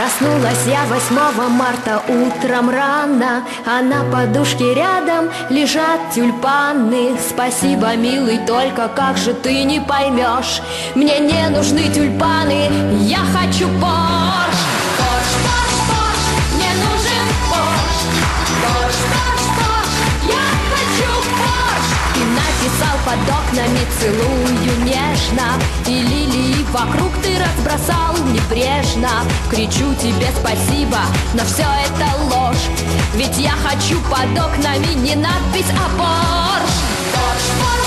Проснулась я 8 марта утром рано, а на подушке рядом лежат тюльпаны. Спасибо, милый, только как же ты не поймешь, мне не нужны тюльпаны, я хочу Порш. Порш, Порш, Порш, мне нужен Порш. Порш, Порш, Порш, я хочу Порш. Ты написал под окнами «целую нежно», и лилии вокруг ты разбросал небрежно. Кричу тебе спасибо, но все это ложь, ведь я хочу под окнами не надпись, а Порш. Порш, Порш.